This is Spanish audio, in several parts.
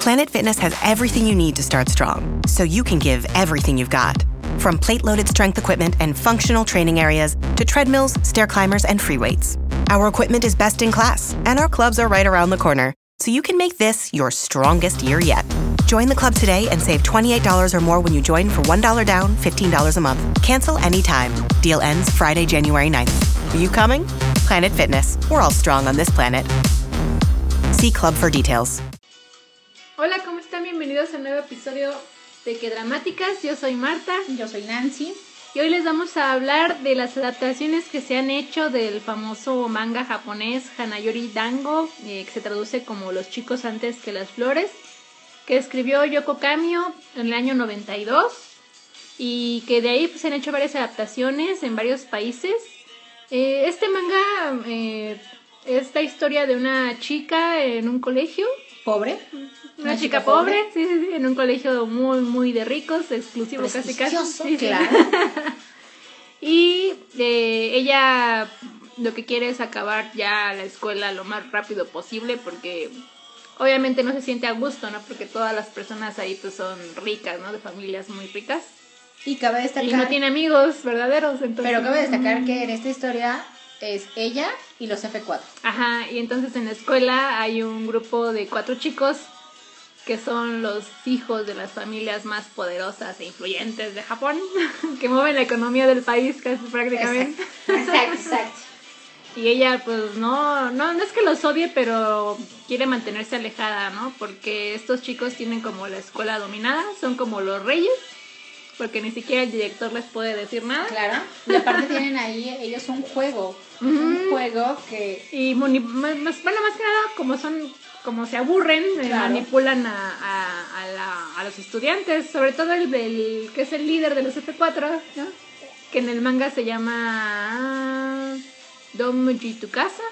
Planet Fitness has everything you need to start strong, so you can give everything you've got. From plate-loaded strength equipment and functional training areas to treadmills, stair climbers, and free weights. Our equipment is best in class, and our clubs are right around the corner, so you can make this your strongest year yet. Join the club today and save $28 or more when you join for $1 down, $15 a month. Cancel anytime. Deal ends Friday, January 9th. Are you coming? Planet Fitness. We're all strong on this planet. See club for details. Hola, ¿cómo están? Bienvenidos a un nuevo episodio de Que Dramáticas. Yo soy Marta. Yo soy Nancy. Y hoy les vamos a hablar de las adaptaciones que se han hecho del famoso manga japonés Hanayori Dango, que se traduce como Los chicos antes que las flores, que escribió Yoko Kamio en el año 92 y que de ahí pues, se han hecho varias adaptaciones en varios países. Este manga es la historia de una chica en un colegio ¿Pobre? Una chica pobre, sí, en un colegio muy de ricos, exclusivo casi. Sí, claro. Y ella lo que quiere es acabar ya la escuela lo más rápido posible porque obviamente no se siente a gusto, ¿no? Porque todas las personas ahí pues son ricas, ¿no? De familias muy ricas. Y cabe destacar... Y no tiene amigos verdaderos, entonces... Pero cabe destacar que en esta historia es ella y los F4. Ajá, y entonces en la escuela hay un grupo de 4 chicos que son los hijos de las familias más poderosas e influyentes de Japón, que mueven la economía del país casi prácticamente. Exacto. Y ella pues no es que los odie, pero quiere mantenerse alejada, ¿no? Porque estos chicos tienen como la escuela dominada, son como los reyes, porque ni siquiera el director les puede decir nada. Claro, y aparte tienen ahí ellos un juego, un juego que... Y más que nada, como se aburren, claro, manipulan a los estudiantes, sobre todo el que es el líder de los F4, ¿no? Que en el manga se llama Domuji Tsukasa.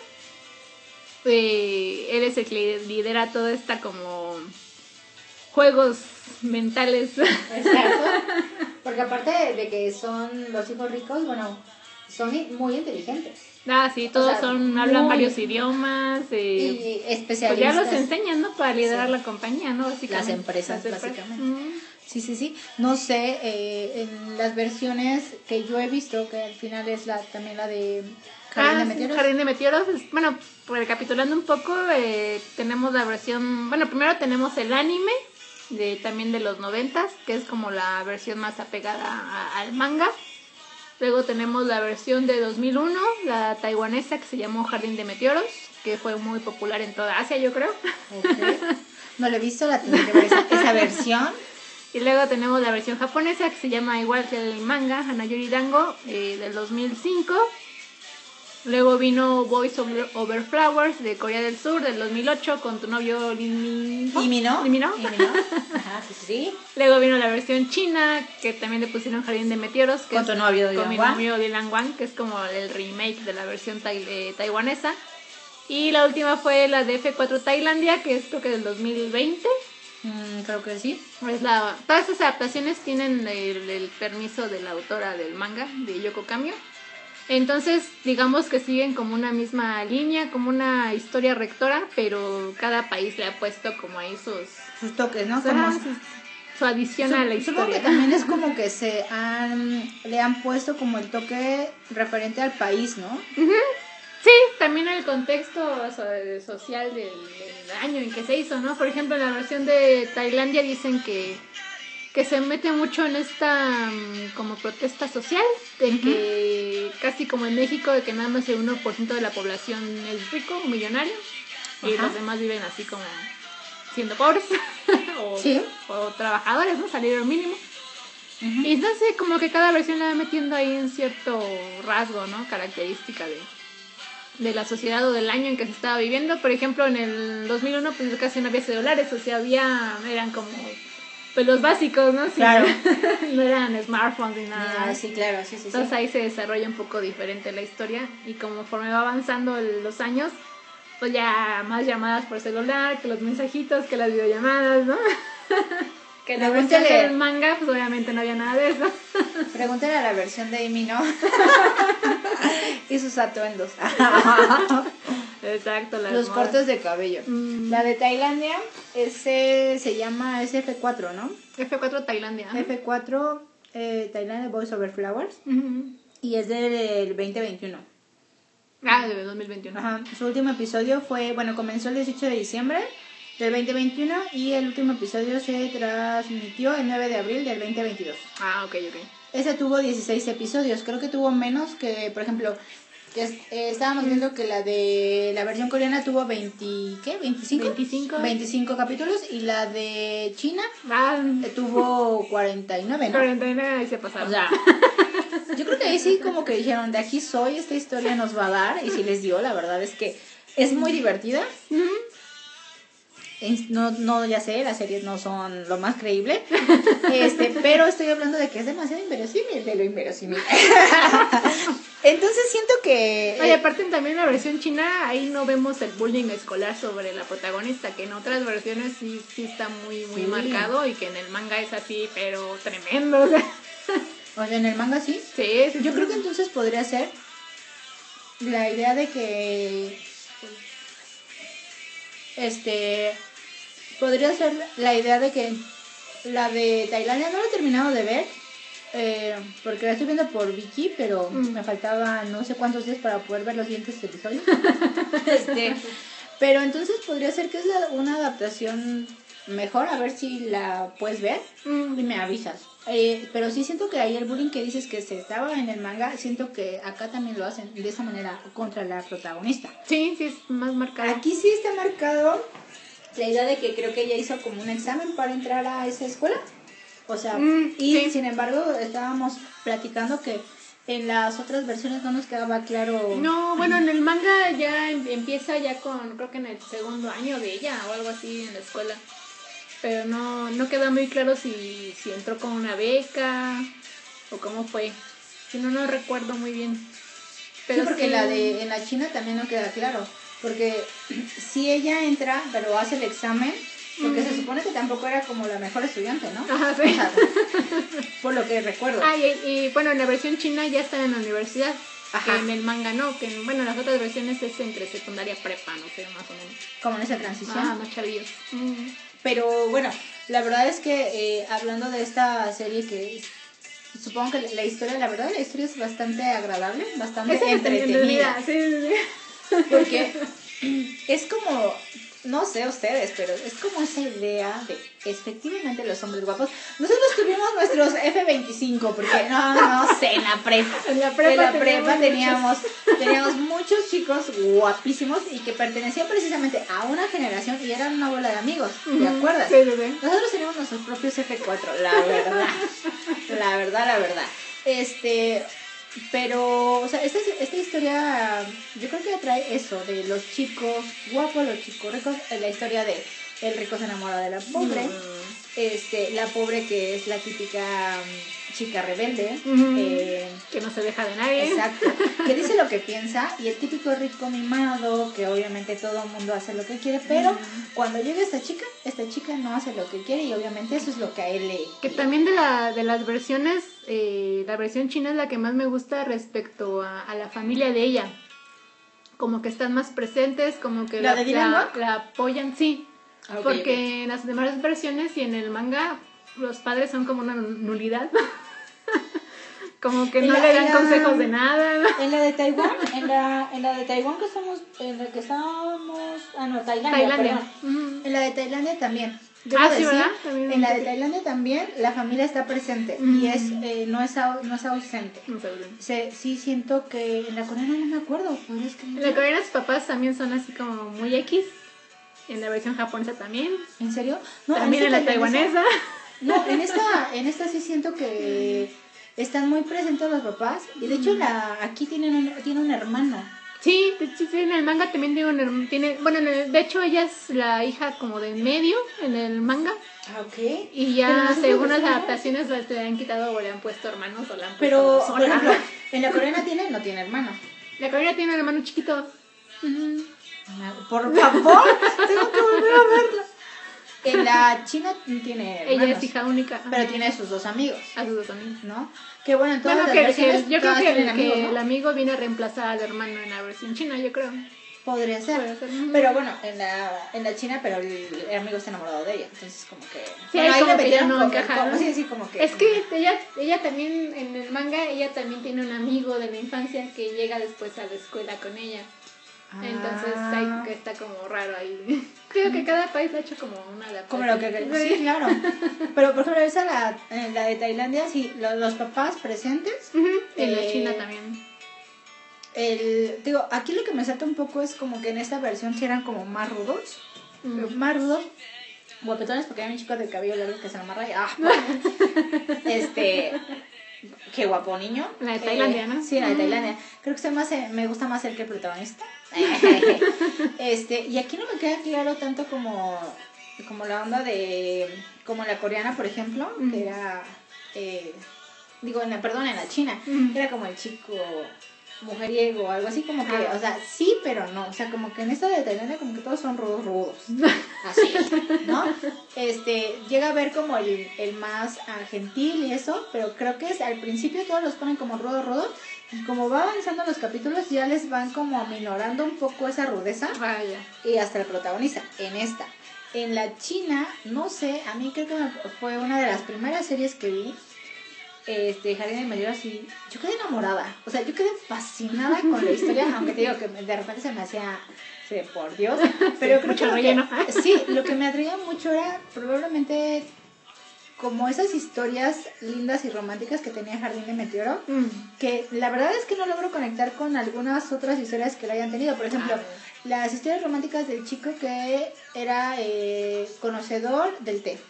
Él es el que lidera toda esta como juegos mentales. Exacto, porque aparte de que son los hijos ricos, bueno, son muy inteligentes. Ah, sí, todos hablan varios idiomas. Y especialistas. Pues ya los enseñan, ¿no? Para liderar la compañía, ¿no? Básicamente. Las empresas, básicamente. Sí. No sé, en las versiones que yo he visto, que al final es también la de Jardín de Meteoros. Jardín de Meteoros. Bueno, recapitulando un poco, tenemos la versión... Bueno, primero tenemos el anime, también de los 90s, que es como la versión más apegada al manga. Luego tenemos la versión de 2001, la taiwanesa, que se llamó Jardín de Meteoros, que fue muy popular en toda Asia, yo creo. Okay. No lo he visto, la tendré que ver esa versión. Y luego tenemos la versión japonesa, que se llama igual que el manga, Hanayori Dango, del 2005. Luego vino Boys Over Flowers, de Corea del Sur, del 2008, con tu novio Limino. Ajá, sí. Luego vino la versión china, que también le pusieron Jardín de Meteoros. Que con tu novio Dylan Wang. Con mi novio Dylan Wang, que es como el remake de la versión taiwanesa. Y la última fue la de F4 Tailandia, que es creo que del 2020. Creo que sí. Todas esas adaptaciones tienen el permiso de la autora del manga, de Yoko Kamio. Entonces, digamos que siguen como una misma línea, como una historia rectora, pero cada país le ha puesto como ahí sus toques, ¿no? Su adición a la historia. Supongo que también es como que le han puesto como el toque referente al país, ¿no? Uh-huh. Sí, también el contexto social del año en que se hizo, ¿no? Por ejemplo, en la versión de Tailandia dicen que se mete mucho en esta como protesta social, de que casi como en México, de que nada más el 1% de la población es rico, millonario, y los demás viven así como siendo pobres o trabajadores, ¿no? Salario mínimo. Y entonces como que cada versión le va metiendo ahí un cierto rasgo, ¿no? Característica de la sociedad o del año en que se estaba viviendo. Por ejemplo, en el 2001 pues casi no había celulares, o sea, eran como pues los básicos, ¿no? Sí, claro. No eran smartphones ni nada. Sí, claro, sí. Entonces ahí se desarrolla un poco diferente la historia y conforme va avanzando los años, pues ya más llamadas por celular, que los mensajitos, que las videollamadas, ¿no? Que en la versión del manga, pues obviamente no había nada de eso. Pregúntale a la versión de Amy, ¿no? Y sus atuendos. Exacto, los cortes de cabello. La de Tailandia, ese se llama SF4, ¿no? F4 Tailandia. F4 Tailandia Voice Over Flowers. Y es del 2021. De 2021. Ajá. Su último episodio comenzó el 18 de diciembre del 2021 y el último episodio se transmitió el 9 de abril del 2022. Ok. Ese tuvo 16 episodios, creo que tuvo menos que, por ejemplo, estábamos viendo que la de la versión coreana tuvo 25 capítulos y la de China tuvo 49, ¿no? 49 y se pasaron. O sea, yo creo que ahí sí como que dijeron, de aquí soy, esta historia nos va a dar, y sí les dio, la verdad es que es muy divertida. No, ya sé, las series no son lo más creíble, pero estoy hablando de que es demasiado inverosímil, de lo inverosímil. Entonces siento que... Oye, aparte también en la versión china, ahí no vemos el bullying escolar sobre la protagonista, que en otras versiones sí está muy marcado, y que en el manga es así, pero tremendo. O sea, en el manga sí. Sí. Yo creo que entonces podría ser la idea de que... podría ser la idea de que la de Tailandia no la he terminado de ver, porque la estoy viendo por Viki, pero me faltaban no sé cuántos días para poder ver los siguientes episodios. Pero entonces podría ser que es una adaptación mejor, a ver si la puedes ver y me avisas. Pero sí siento que ahí el bullying que dices que se estaba en el manga, siento que acá también lo hacen de esa manera contra la protagonista. Sí es más marcado. Aquí sí está marcado la idea de que creo que ella hizo como un examen para entrar a esa escuela. O sea, sin embargo estábamos platicando que en las otras versiones no nos quedaba claro. No, bueno, en el manga ya empieza ya con, creo que en el segundo año de ella o algo así en la escuela. Pero no queda muy claro si entró con una beca o cómo fue. Si no recuerdo muy bien. Pero sí, porque en la China también no queda claro. Porque si ella entra, pero hace el examen, porque se supone que tampoco era como la mejor estudiante, ¿no? Ajá, sí. O sea, por lo que recuerdo. Y bueno, en la versión china ya está en la universidad. Ajá. Que en el manga no, que en las otras versiones es entre secundaria prepa, no sé, más o menos. Como en esa transición. Más chavillos. Pero bueno, la verdad es que hablando de esta serie que supongo que la historia es bastante agradable, bastante entretenida. Sí. Porque es como, no sé ustedes, pero es como esa idea de efectivamente los hombres guapos. Nosotros tuvimos nuestros F25, porque no sé, en la prepa. En la prepa teníamos muchos chicos guapísimos y que pertenecían precisamente a una generación y eran una bola de amigos, ¿te acuerdas? Sí. Nosotros teníamos nuestros propios F4, la verdad. Pero, o sea, esta historia yo creo que atrae eso, de los chicos guapos, los chicos ricos, la historia de el rico se enamora de la pobre, la pobre que es la típica chica rebelde, que no se deja de nadie. Exacto, que dice lo que piensa, y el típico rico mimado, que obviamente todo el mundo hace lo que quiere, pero cuando llega esta chica no hace lo que quiere, y obviamente eso es lo que a él le... Que también de las versiones, la versión china es la que más me gusta respecto a la familia de ella. Como que están más presentes, como que la apoyan, sí. Porque en las demás versiones y en el manga los padres son como una nulidad. Como que no le dan consejos de nada. En la de Taiwán, en la de Taiwán Tailandia. En la de Tailandia también. Sí, ¿verdad? También en la de Tailandia también la familia está presente y no es ausente. Sí siento que en la coreana no me acuerdo. En la coreana sus papás también son así como muy X. En la versión japonesa también. ¿En serio? No, también en la taiwanesa. No, en esta sí siento que están muy presentes los papás. Y de hecho aquí tiene un hermano. Sí, en el manga también de hecho ella es la hija como de en medio en el manga. Ok. Y ya según las adaptaciones le han quitado o le han puesto hermanos o le han puesto Pero, por ejemplo, en la coreana no tiene hermano. La coreana tiene un hermano chiquito. Por favor, tengo que volver a verla. En la China tiene hermanos. Ella es hija única. Pero tiene a sus dos amigos. ¿No? Que bueno, en todas las versiones yo creo que amigos, ¿no? el amigo viene a reemplazar al hermano en la versión china, yo creo. Podría ser. Pero bueno, en la China, pero el amigo está enamorado de ella. Entonces, como que. Sí, bueno, ahí como le que ya metieron no como, encaja, ¿no? Sí, como que. Es que ella también, en el manga, ella también tiene un amigo de la infancia que llega después a la escuela con ella. Entonces ahí que está como raro ahí. Creo que cada país ha hecho como una adaptación. Como lo que sí, claro. Pero por ejemplo, esa la de Tailandia, sí, los papás presentes. Y la China también. Digo, aquí lo que me salta un poco es como que en esta versión sí eran como más rudos. Más rudos. Guapetones, porque hay un chico de cabello largo que se lo amarra y qué guapo niño. La de Tailandia, ¿no? Sí, la de Tailandia. Creo que me gusta más él que el protagonista. Y aquí no me queda claro tanto como la onda de como la coreana, por ejemplo, que era en la China, que era como el chico mujeriego o algo así, como que, o sea, sí, pero no, o sea, como que en esta de Tailandia como que todos son rudos, así, ¿no? Llega a ver como el más gentil y eso, pero creo que al principio todos los ponen como rudos, y como va avanzando los capítulos ya les van como aminorando un poco esa rudeza, y hasta el protagonista, en la China, no sé, a mí creo que fue una de las primeras series que vi, Jardín de Meteoros, así, yo quedé enamorada, o sea, yo quedé fascinada con la historia, aunque te digo que de repente se me hacía, por Dios, pero creo que lo que me atraía mucho era probablemente como esas historias lindas y románticas que tenía Jardín de Meteoro, que la verdad es que no logro conectar con algunas otras historias que lo hayan tenido, por ejemplo, las historias románticas del chico que era conocedor del té.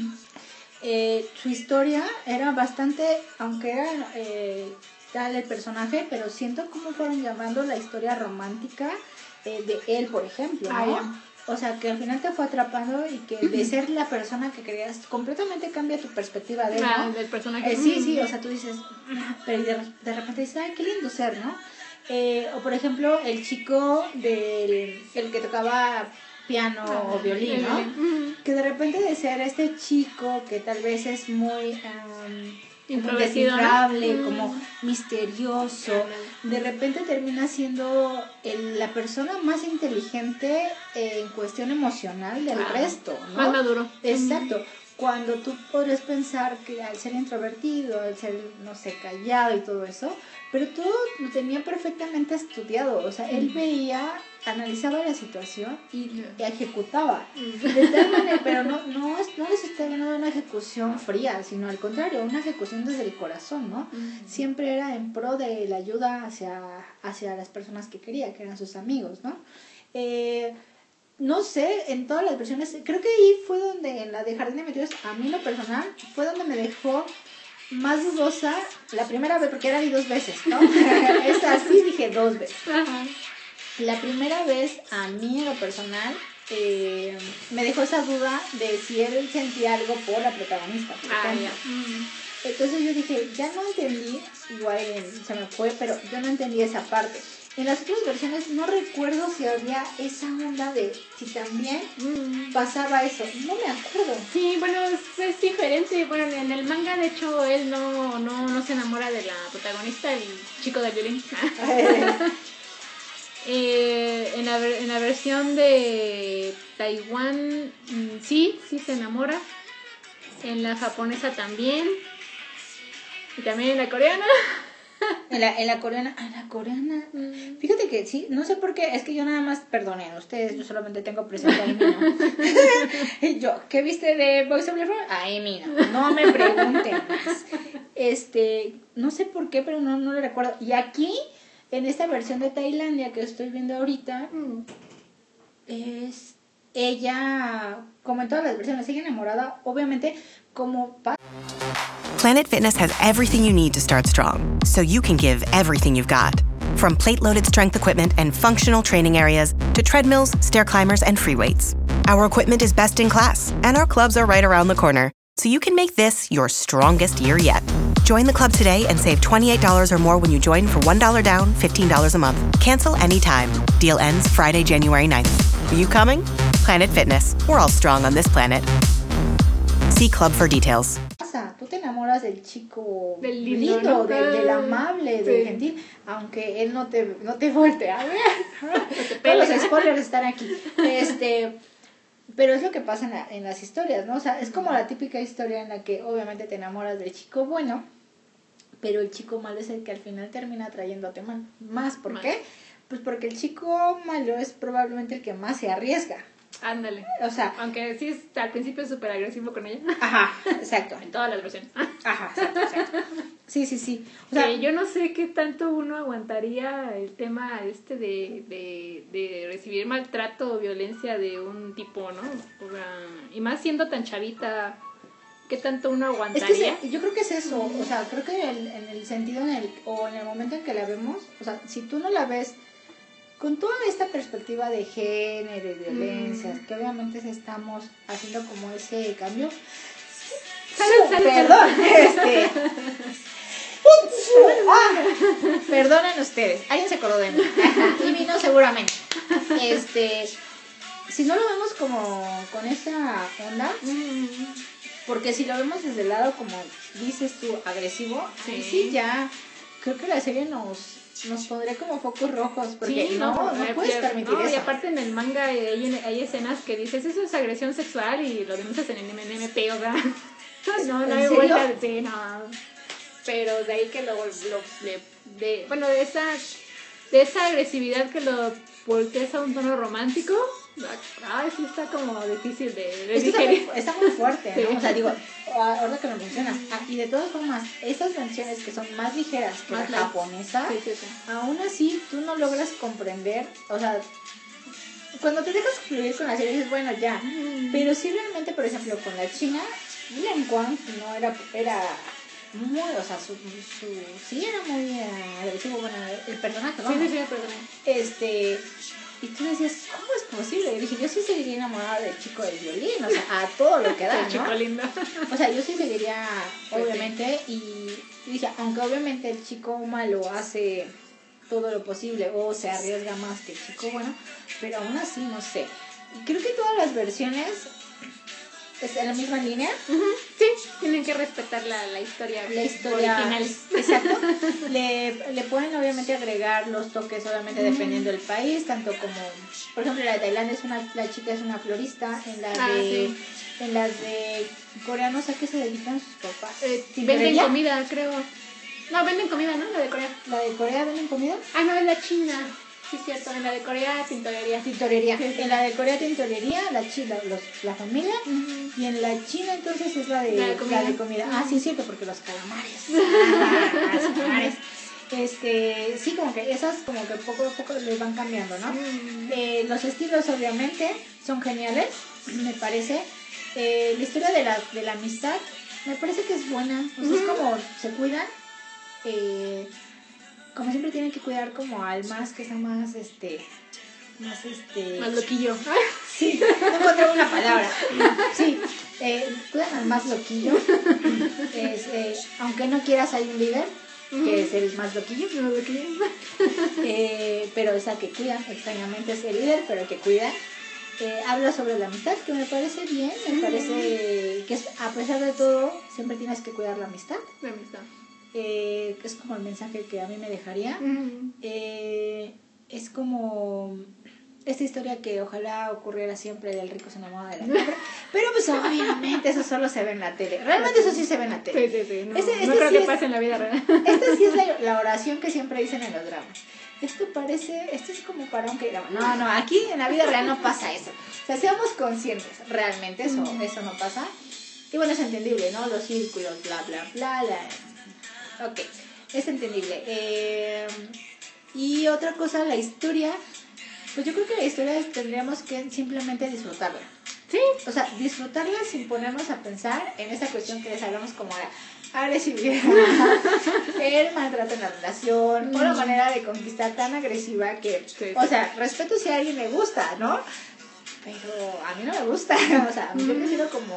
Su historia era bastante, aunque era tal el personaje, pero siento cómo fueron llamando la historia romántica de él, por ejemplo, ¿no? O sea, que al final te fue atrapando y que de ser la persona que querías completamente cambia tu perspectiva de él, ¿no? Del personaje. Sí, o sea, tú dices, pero de repente dices, ay, qué lindo ser, ¿no? O por ejemplo, el chico el que tocaba piano o violín, ¿no? Que de repente de ser este chico que tal vez es muy indescifrable, ¿no? Como misterioso, de repente termina siendo la persona más inteligente en cuestión emocional del resto, ¿no? Más maduro. Exacto. Cuando tú podrías pensar que al ser introvertido, al ser, no sé, callado y todo eso, pero todo lo tenía perfectamente estudiado, o sea, él veía, analizaba la situación y ejecutaba, de tal manera, pero no necesitaba una ejecución fría, sino al contrario, una ejecución desde el corazón, ¿no? Siempre era en pro de la ayuda hacia las personas que quería, que eran sus amigos, ¿no? No sé, en todas las versiones, creo que ahí fue donde, en la de Jardín de Meteoros, a mí lo personal, fue donde me dejó más dudosa la primera vez, porque era vi 2 veces, ¿no? Es así, dije 2 veces. Ajá. La primera vez, a mí en lo personal, me dejó esa duda de si él sentía algo por la protagonista, por ejemplo. Entonces yo dije, ya no entendí, igual se me fue, pero yo no entendí esa parte. En las otras versiones no recuerdo si había esa onda de si también pasaba eso. No me acuerdo. Sí, bueno, es diferente. Bueno, en el manga, de hecho, él no se enamora de la protagonista, el chico del violín. En la versión de Taiwán, sí se enamora. En la japonesa también. Y también en la coreana. En la coreana, fíjate que sí, no sé por qué, es que yo nada más, perdonen ustedes, yo solamente tengo presente a Amy, ¿no? Yo, ¿qué viste de Boys of Life? A Amy, no me pregunten más. No sé por qué, pero no lo recuerdo. Y aquí, en esta versión de Tailandia que estoy viendo ahorita, es ella, como en todas las versiones, sigue enamorada, obviamente, como Planet Fitness has everything you need to start strong, so you can give everything you've got. From plate-loaded strength equipment and functional training areas to treadmills, stair climbers, and free weights. Our equipment is best in class, and our clubs are right around the corner, so you can make this your strongest year yet. Join the club today and save $28 or more when you join for $1 down, $15 a month. Cancel anytime. Deal ends Friday, January 9th. Are you coming? Planet Fitness. We're all strong on this planet. See club for details. Tú te enamoras enamoras del chico del lindo, ¿no? del amable, sí. del gentil, aunque él no te voltea a ver. te Todos pele. los spoilers están aquí. Pero es lo que pasa en las historias, ¿no? O sea, es como la típica historia en la que obviamente te enamoras del chico bueno, pero el chico malo es el que al final termina trayéndote más. ¿Por qué? Pues porque el chico malo es probablemente el que más se arriesga. Ándale. O sea, aunque sí es al principio súper agresivo con ella. Ajá, exacto. En todas las versiones. Ajá, exacto. Sí. O sea, yo no sé qué tanto uno aguantaría el tema de recibir maltrato o violencia de un tipo, ¿no? O sea, y más siendo tan chavita, ¿qué tanto uno aguantaría? Es que yo creo que es eso. O sea, creo que en el sentido en el momento en que la vemos, o sea, si tú no la ves con toda esta perspectiva de género y violencias, que obviamente estamos haciendo como ese cambio. Salud. Perdón, perdonen ustedes, alguien se acordó de mí y vino seguramente. Si no lo vemos como con esa onda, porque si lo vemos desde el lado como dices tú, agresivo, sí ya creo que la serie nos pondría como focos rojos, porque sí, no puedes permitir eso. Y aparte en el manga hay escenas que dices, eso es agresión sexual y lo denuncias en el MNP, o sea, no hay vuelta de sí, no. Pero de ahí que de esa agresividad que lo voltees a un tono romántico, sí está como difícil de digerir. Está muy fuerte, ¿no? Sí. O sea, digo, ahora que lo mencionas, y de todas formas, esas canciones que son más ligeras que la japonesa, sí. aún así tú no logras comprender, o sea, cuando te dejas fluir con la serie dices, bueno, ya, pero sí realmente, por ejemplo, con la china, Lian Quan no era muy, o sea, sí era muy agresivo, bueno, el personaje, ¿no? Sí, el personaje. Y tú decías, ¿cómo es posible? Y dije, yo sí seguiría enamorada del chico del violín, o sea, a todo lo que da, ¿no? El chico lindo. O sea, yo sí seguiría, obviamente, y dije, aunque obviamente el chico malo hace todo lo posible o se arriesga más que el chico bueno, pero aún así, no sé. Y creo que todas las versiones es en la misma línea. Sí, tienen que respetar la historia original. Exacto. Le pueden obviamente agregar los toques, obviamente dependiendo del país, tanto como, por ejemplo, la de Tailandia la chica es una florista, en las de coreanos, ¿a qué se dedican sus papás? Venden comida, creo. No, venden comida, ¿no? La de Corea. ¿La de Corea venden comida? Ah, no, es la China. Sí, cierto, en la de Corea, tintorería. Sí. En la de Corea, tintorería, la familia, y en la China, entonces, es la de comida. Ah, sí, es cierto, porque los calamares. Los calamares. Sí, como que esas, como que poco a poco les van cambiando, ¿no? Los estilos, obviamente, son geniales, me parece. La historia de la amistad, me parece que es buena. O sea, es como, se cuidan. Como siempre tienen que cuidar como al más que sea más más loquillo. Sí, no encontré una palabra. Sí, cuidan al más loquillo. Aunque no quieras, hay un líder que es el más loquillo. Pero o sea, que cuidan, extrañamente es el líder, pero que cuidan. Habla sobre la amistad, que me parece bien. Me parece que a pesar de todo siempre tienes que cuidar la amistad. La amistad. Es como el mensaje que a mí me dejaría. Es como esta historia que ojalá ocurriera siempre del rico se enamora de la pobre, pero pues obviamente eso solo se ve en la tele. Realmente eso sí se ve en la tele. Sí. No creo que pase en la vida real. Esta sí es la oración que siempre dicen en los dramas. Esto es como para un K-drama. No, aquí en la vida real no pasa eso. O sea, seamos conscientes, realmente eso no pasa. Y bueno, es entendible, ¿no? Los círculos, bla, bla, bla. Ok, es entendible. Y otra cosa, la historia, pues yo creo que la historia tendríamos que simplemente disfrutarla. Sí. O sea, disfrutarla sin ponernos a pensar en esa cuestión que les hablamos como la agresividad, el maltrato en la relación, o la manera de conquistar tan agresiva que, o sea, respeto si a alguien le gusta, ¿no? Pero a mí no me gusta, o sea, yo prefiero como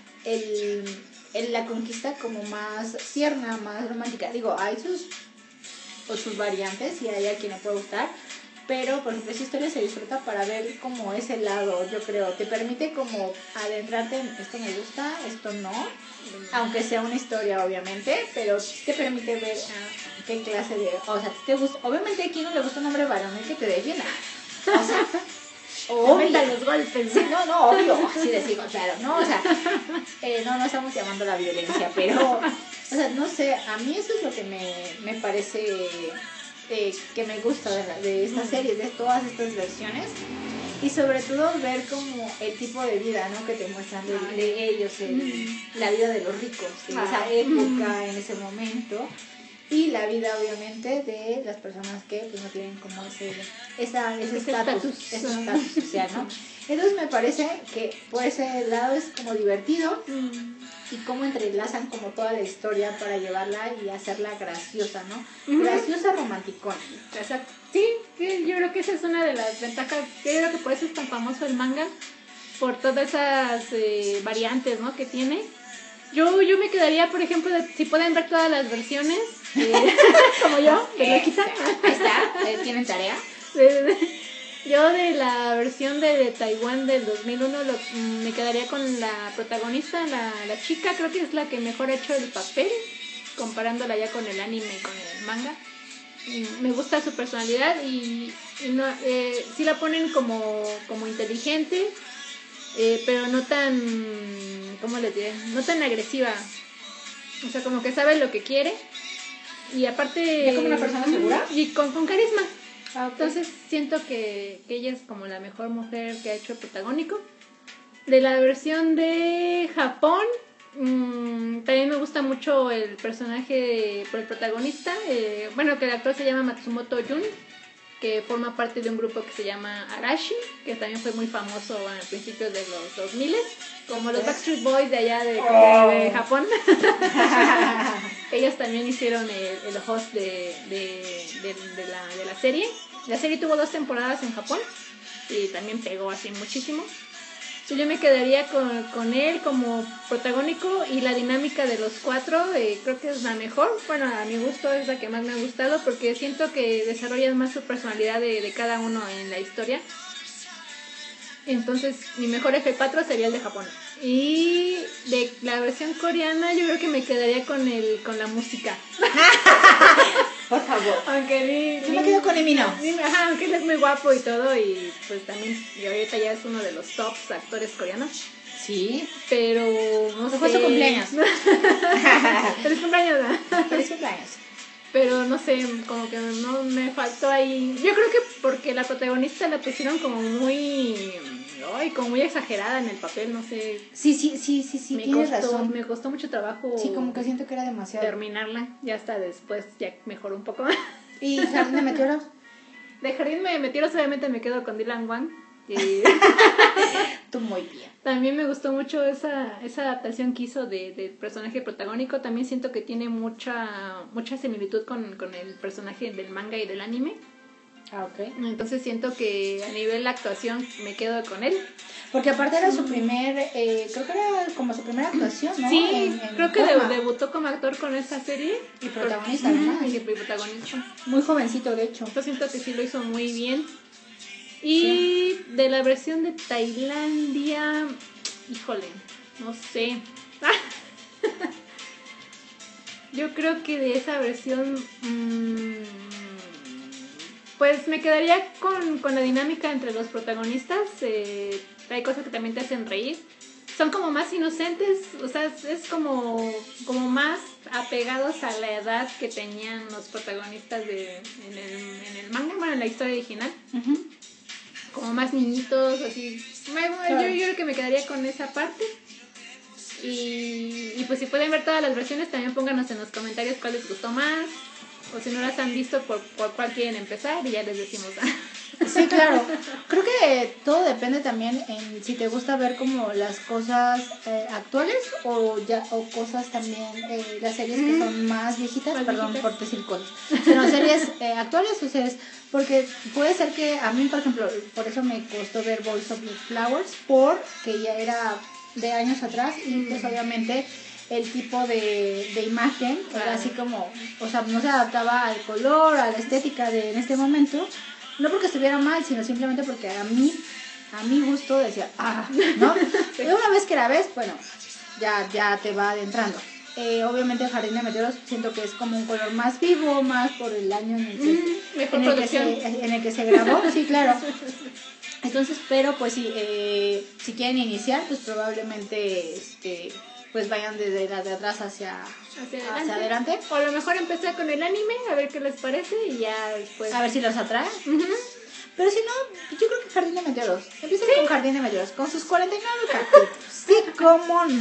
la conquista como más tierna, más romántica. Digo, hay sus variantes y hay a quien le puede gustar, pero por ejemplo esa historia se disfruta para ver como ese lado, yo creo, te permite como adentrarte en esto me gusta, esto no, aunque sea una historia obviamente, pero te permite ver qué clase de, o sea, te gusta, obviamente aquí no le gusta un hombre varonil que te defienda, o sea, Aumenta los golpes. Sí, no, obvio, así decimos, claro, no, o sea, no estamos llamando a la violencia, pero, o sea, no sé, a mí eso es lo que me parece que me gusta de esta serie, de todas estas versiones, y sobre todo ver como el tipo de vida, ¿no?, que te muestran de ellos, la vida de los ricos, en esa época, en ese momento, y la vida obviamente de las personas que pues no tienen como ese estatus social, ¿no? Entonces me parece que por ese lado es como divertido y cómo entrelazan como toda la historia para llevarla y hacerla graciosa, ¿no? Graciosa, romanticona. Exacto. Sí, yo creo que esa es una de las ventajas. Yo creo que por eso es tan famoso el manga, por todas esas variantes, ¿no?, que tiene. Yo me quedaría, por ejemplo, si pueden ver todas las versiones, como yo, de loquita. Ahí está, ¿tienen tarea? Yo de la versión de Taiwán del 2001 me quedaría con la protagonista, la chica, creo que es la que mejor ha hecho el papel, comparándola ya con el anime y con el manga. Me gusta su personalidad y no, sí la ponen como inteligente, pero no tan, ¿cómo les diré? No tan agresiva. O sea, como que sabe lo que quiere. Y aparte... ¿Ya como una persona segura? Y con carisma. Okay. Entonces siento que ella es como la mejor mujer que ha hecho el protagónico. De la versión de Japón, también me gusta mucho el personaje por el protagonista. Bueno, que el actor se llama Matsumoto Jun, que forma parte de un grupo que se llama Arashi, que también fue muy famoso a principios de los 2000, como los Backstreet Boys de allá de Japón. Ellos también hicieron el host de la serie. La serie tuvo 2 temporadas en Japón y también pegó así muchísimo. Yo me quedaría con él como protagónico, y la dinámica de los 4 creo que es la mejor. Bueno, a mi gusto es la que más me ha gustado, porque siento que desarrollan más su personalidad de cada uno en la historia. Entonces mi mejor F4 sería el de Japón. Y de la versión coreana yo creo que me quedaría con la música. Por favor. Aunque yo me quedo con Emino. Aunque él es muy guapo y todo, y pues también y ahorita ya es uno de los tops actores coreanos. Sí. Pero no sé. Fue su cumpleaños. Feliz cumpleaños, ¿no? Feliz cumpleaños. Pero no sé, como que no me faltó ahí. Yo creo que porque la protagonista la pusieron como muy exagerada en el papel, no sé. Sí, tienes razón. Me costó mucho trabajo. Sí, como que siento que era demasiado. Terminarla, ya hasta después ya mejoró un poco. ¿Y Jardín de Meteoros? De Jardín de Meteoros obviamente me quedo con Dylan Wang. Y tú muy bien. También me gustó mucho esa adaptación que hizo del personaje protagónico. También siento que tiene mucha similitud con el personaje del manga y del anime. Okay. Entonces siento que a nivel de actuación me quedo con él. Porque aparte era su primer, creo que era como su primera actuación, ¿no? Sí, creo que debutó como actor con esta serie. Y protagonista, ¿no? Y protagonista. Muy jovencito, de hecho. Yo siento que sí lo hizo muy bien. Y de la versión de Tailandia, híjole, no sé. Yo creo que de esa versión, pues me quedaría con la dinámica entre los protagonistas. Hay cosas que también te hacen reír. Son como más inocentes, o sea, es como más apegados a la edad que tenían los protagonistas en el manga, bueno, en la historia original. Uh-huh. Como más niñitos, así. Yo creo que me quedaría con esa parte. Y pues si pueden ver todas las versiones, también pónganos en los comentarios cuál les gustó más, o si no las han visto, por cuál quieren empezar, y ya les decimos. Sí, claro. Creo que todo depende también en si te gusta ver como las cosas actuales o cosas también, las series que son más viejitas, perdón por decir cosas, pero series actuales o series, porque puede ser que a mí, por ejemplo, por eso me costó ver Boys of the Flowers, porque ya era de años atrás y pues obviamente el tipo de imagen era así como, o sea, no se adaptaba al color, a la estética de en este momento. no porque estuviera mal, sino simplemente porque a mi gusto decía, ¿no? Y una vez que la ves, bueno, ya te va adentrando. Obviamente el Jardín de Meteoros siento que es como un color más vivo, más por el año en el que se grabó, sí, claro. Entonces, pero pues sí, si quieren iniciar, pues probablemente pues vayan desde las de atrás hacia adelante. O a lo mejor empezar con el anime, a ver qué les parece y ya después... A ver si los atrae. Pero si no, yo creo que Jardín de Meteoros. Empiecen con Jardín de Meteoros, con sus 49 capítulos. Sí, cómo no.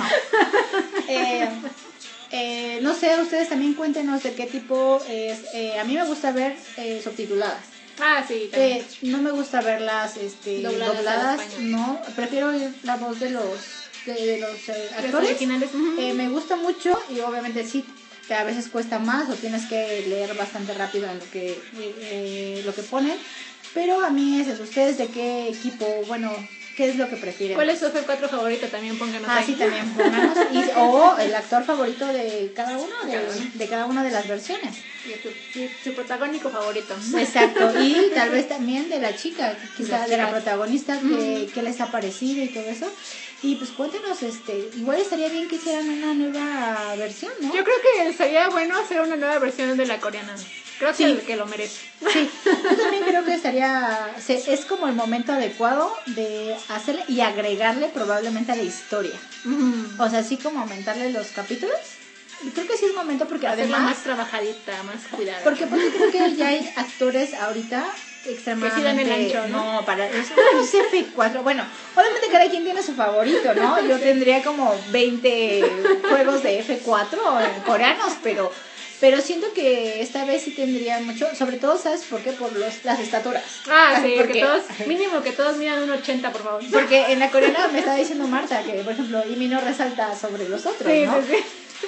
No sé, ustedes también cuéntenos de qué tipo es. A mí me gusta ver subtituladas. Sí, también. No me gusta verlas dobladas, no. Prefiero oír la voz de los actores originales. Me gusta mucho y obviamente sí, a veces cuesta más o tienes que leer bastante rápido en lo que ponen. Pero a mí es eso. ¿Ustedes de qué equipo? Bueno, ¿qué es lo que prefieren? ¿Cuál es su F4 favorito? También pónganos ahí. Sí, también pónganos. O el actor favorito de cada uno, de cada una de las versiones. Y su protagónico favorito. Exacto. Y tal vez también de la chica, quizá de la protagonista, qué les ha parecido y todo eso. Y pues cuéntenos, igual estaría bien que hicieran una nueva versión, ¿no? Yo creo que sería bueno hacer una nueva versión de la coreana. Creo que lo merece. Sí, yo también creo que es como el momento adecuado de hacerle y agregarle probablemente a la historia. O sea, así como aumentarle los capítulos. Creo que sí es momento porque hacerla además... más trabajadita, más cuidada. Porque creo que ya hay actores ahorita extremadamente... Que sí dan el ancho, ¿no? No, para eso es F4. Bueno, obviamente cada quien tiene su favorito, ¿no? Yo tendría como 20 juegos de F4 coreanos, pero siento que esta vez sí tendría mucho, sobre todo, ¿sabes por qué? Por las estaturas. Sí, porque mínimo que todos midan un 80, por favor. Porque en la coreana me estaba diciendo Marta que, por ejemplo, Imi no resalta sobre los otros, ¿no? Sí.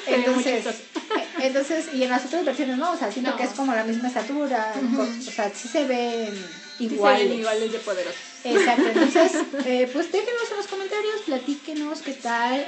Entonces, y en las otras versiones no, o sea, siento que es como la misma estatura, o sea, sí se ven iguales. Sí se ven iguales de poderosos. Exacto, entonces, pues déjenos en los comentarios, platíquenos qué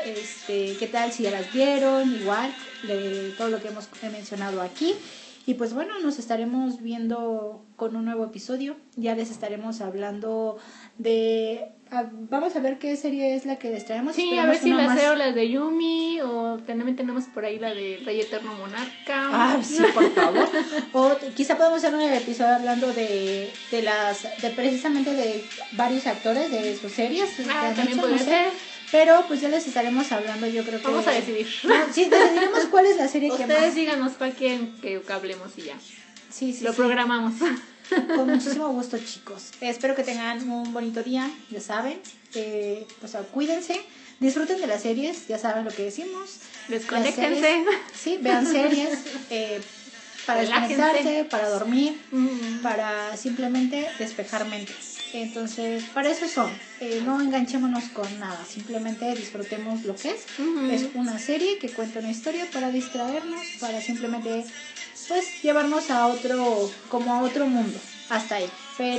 tal si ya las vieron, igual, de todo lo que hemos mencionado aquí. Y pues bueno, nos estaremos viendo con un nuevo episodio. Ya les estaremos hablando vamos a ver qué serie es la que les traemos. Sí, a ver si las veo las de Yumi, o también tenemos por ahí la de Rey Eterno Monarca. Sí, por favor. O quizá podemos hacer un episodio hablando de precisamente de varios actores de sus series. También puede ser. Pero pues ya les estaremos hablando, yo creo que... Vamos a decidir. Sí, decidiremos cuál es la serie que más... Ustedes díganos cuál quieren que hablemos y ya. Sí. Lo programamos. Con muchísimo gusto, chicos. Espero que tengan un bonito día, ya saben. Cuídense, disfruten de las series, ya saben lo que decimos. Desconéctense. Sí, vean series para descansarse, para dormir, para simplemente despejar mentes. Entonces, para eso son. No enganchémonos con nada, simplemente disfrutemos lo que es. Es una serie que cuenta una historia para distraernos, para simplemente pues llevarnos a otro mundo, hasta ahí.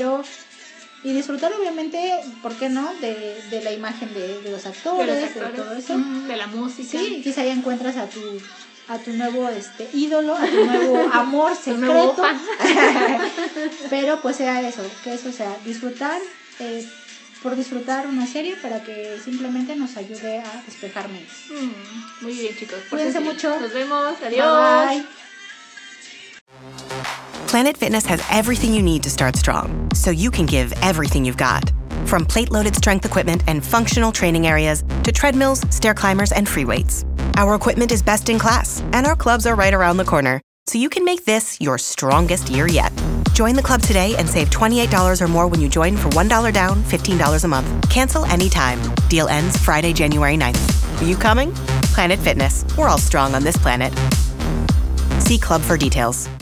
Y disfrutar obviamente, ¿por qué no? De la imagen de los actores, de todo eso. De la música. Sí, quizá ya encuentras a tu nuevo ídolo, a tu nuevo amor secreto. Pero pues sea eso, que eso sea disfrutar, por disfrutar una serie para que simplemente nos ayude a despejar mentes. Muy bien, chicos. Cuídense mucho. Nos vemos. Adiós. Bye. Planet Fitness has everything you need to start strong, so you can give everything you've got. From plate-loaded strength equipment and functional training areas to treadmills, stair climbers, and free weights. Our equipment is best in class, and our clubs are right around the corner, so you can make this your strongest year yet. Join the club today and save $28 or more when you join for $1 down, $15 a month. Cancel anytime. Deal ends Friday, January 9th. Are you coming? Planet Fitness. We're all strong on this planet. See club for details.